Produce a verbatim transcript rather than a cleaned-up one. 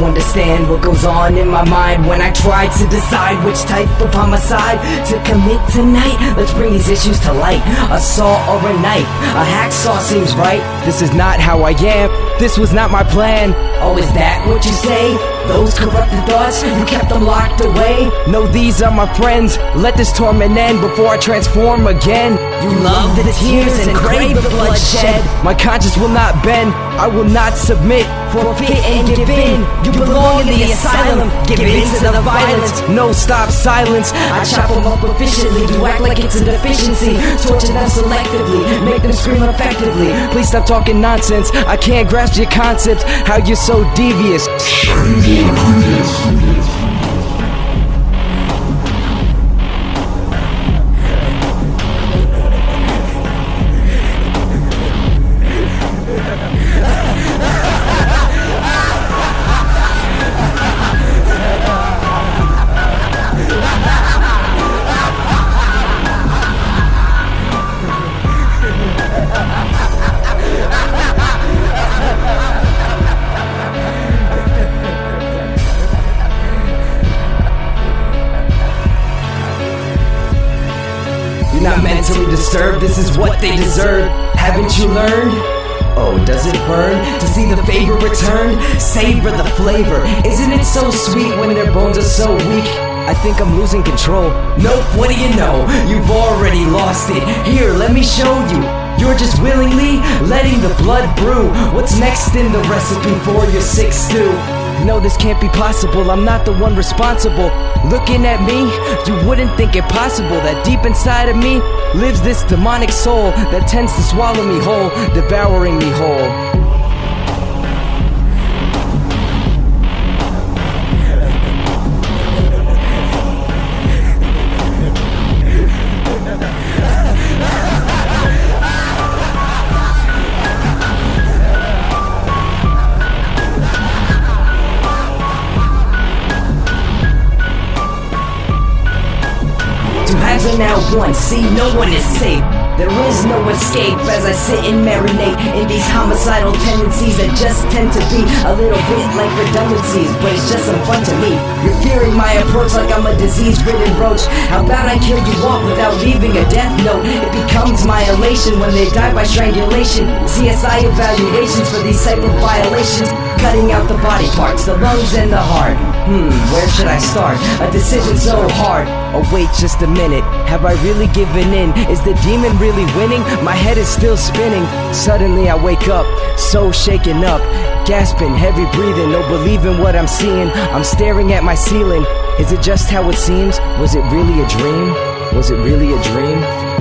understand what goes on in my mind when I try to decide which type of homicide to commit tonight. Let's bring these issues to light. A saw or a knife, a hacksaw seems right. This is not how I am, this was not my plan. Oh, is that what you say? Those corrupted thoughts, you kept them locked away? No, these are my friends, let this torment end before I transform again. You love the tears and crave the bloodshed. My conscience will not bend, I will not submit. Forfeit and give in, you belong in the asylum. Give in to the violence. No, stop, silence. I chop them up efficiently, do act like it's a deficiency. Torture them selectively, make them scream effectively. Please stop talking nonsense, I can't grasp your concepts. How you're so devious. You're not mentally disturbed, this is what they deserve. Haven't you learned? Oh, does it burn to see the favor returned? Savor the flavor, isn't it so sweet when their bones are so weak? I think I'm losing control. Nope, what do you know? You've already lost it. Here, let me show you. You're just willingly letting the blood brew. What's next in the recipe for your sick stew? No, this can't be possible, I'm not the one responsible. Looking at me, you wouldn't think it possible that deep inside of me lives this demonic soul that tends to swallow me whole, devouring me whole. Two halves are now one, see, no one is safe. There is no escape as I sit and marinate in these homicidal tendencies that just tend to be a little bit like redundancies, but it's just some fun to me. You're fearing my approach like I'm a disease-ridden roach. How about I kill you off without leaving a death note? It becomes my elation when they die by strangulation. C S I evaluations for these type of violations, cutting out the body parts, the lungs and the heart. Hmm, where should I start? A decision so hard. Oh wait just a minute, have I really given in? Is the demon really winning? My head is still spinning. Suddenly I wake up, so shaken up, gasping, heavy breathing, no believing what I'm seeing. I'm staring at my ceiling. Is it just how it seems? Was it really a dream? Was it really a dream?